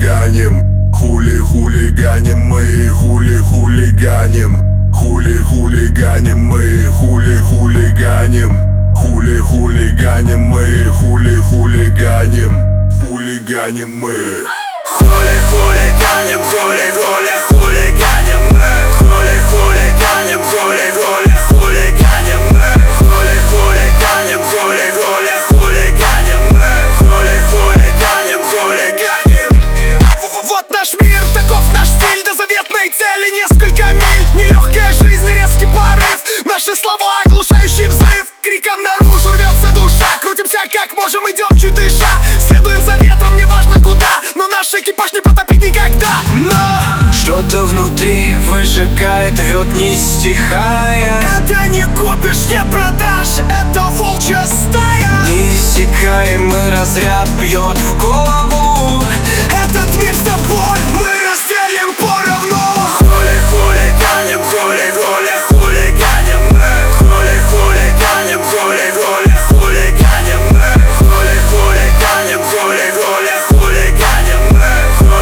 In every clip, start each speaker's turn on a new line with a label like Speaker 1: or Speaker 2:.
Speaker 1: хулиганим. Хулиганим мы, хулиганим. Хулиганим мы, хулиганим. Хулиганим мы, хулиганим. Хулиганим мы.
Speaker 2: Хулиганим, хулиганим мы. Хулиганим, хулиганим мы. Хулиганим, хулиганим мы. Хулиганим. Вот наш мир, таков наш стиль, до заветной цели несколько миль. Нелегкая жизнь, резкий порыв, наши слова оглушающий взрыв. Криком наружу рвется душа, крутимся как можем, идем чуть дыша. Следуем за ветром, неважно куда, но наш экипаж не потопить никогда. Но
Speaker 3: что-то внутри выжигает, рвет не стихая.
Speaker 2: это не купишь, не продашь, это волчья стая.
Speaker 3: Неиссякаемый разряд бьет в голову.
Speaker 2: Этот мир с тобой мы разделим поровну. Хулиганим, хулиганим мы. Хулиганим, хулиганим мы. Хулиганим, хулиганим мы.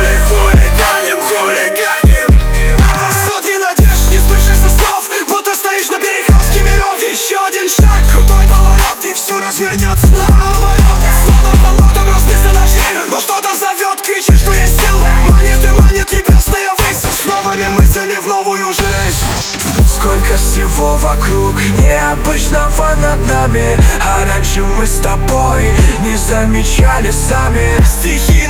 Speaker 2: Хулиганим. Сотни надежд, не слышишь слов, будто стоишь на перекрестке миров. Еще один шаг, крутой поворот, и все развернется наоборот. Словно полок, там расписан наш мир, но что-то зовет, кричит, что есть сила. Манит небесная высь, с новыми мыслями в новую жизнь.
Speaker 3: Сколько всего вокруг необычного над нами, а раньше мы с тобой не замечали сами.
Speaker 2: Стихи